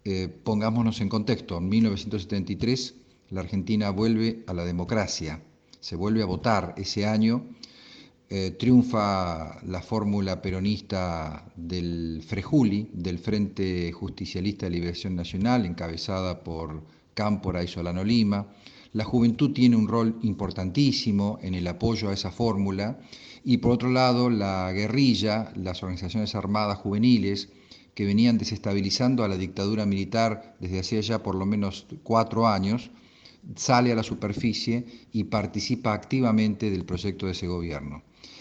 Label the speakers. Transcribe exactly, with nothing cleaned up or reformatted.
Speaker 1: Eh, pongámonos en contexto, en mil novecientos setenta y tres la Argentina vuelve a la democracia, se vuelve a votar ese año, eh, triunfa la fórmula peronista del Frejuli, del Frente Justicialista de Liberación Nacional, encabezada por Cámpora y Solano Lima. La juventud tiene un rol importantísimo en el apoyo a esa fórmula y por otro lado la guerrilla, las organizaciones armadas juveniles que venían desestabilizando a la dictadura militar desde hacía ya por lo menos cuatro años, sale a la superficie y participa activamente del proyecto de ese gobierno.